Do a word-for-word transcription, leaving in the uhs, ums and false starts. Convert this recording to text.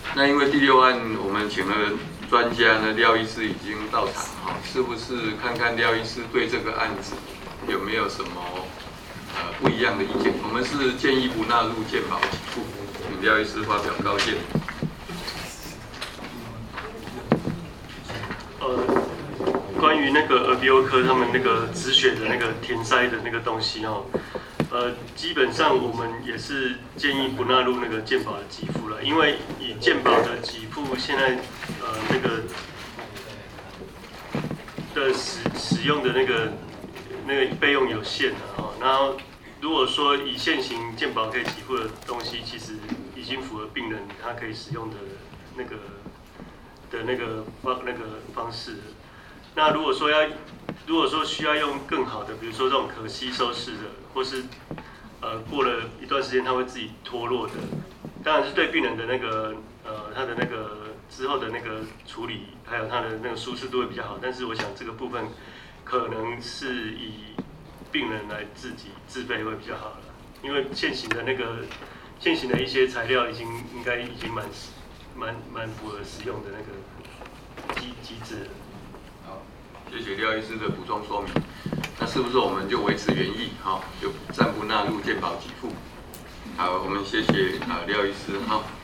那因为第六案我们请了专家呢，廖医师已经到场哈，是不是看看廖医师对这个案子有没有什么呃不一样的意见？我们是建议不纳入健保给付，请廖医师发表高见。 呃，关于那个耳鼻喉科他们那个止血的那个填塞的那个东西哦。呃，基本上我们也是建议不纳入那个健保的给付了，因为以健保的给付现在呃那个的使使用的那个那个费用有限的哦。然后如果说以现行健保可以给付的东西，其实已经符合病人他可以使用的那个的那个方那个方式。那如果说要如果说需要用更好的，比如说这种可吸收式的，或是呃过了一段时间它会自己脱落的，当然是对病人的那个呃他的那个之后的那个处理，还有他的那个舒适度会比较好。但是我想这个部分可能是以病人来自己自费会比较好了，因为现行的那个现行的一些材料已经应该已经蛮蛮蛮符合使用的那个机机制了。 谢谢廖医师的补充说明。那是不是我们就维持原意，哈，就暂不纳入健保给付？好，我们谢谢啊廖医师，哈。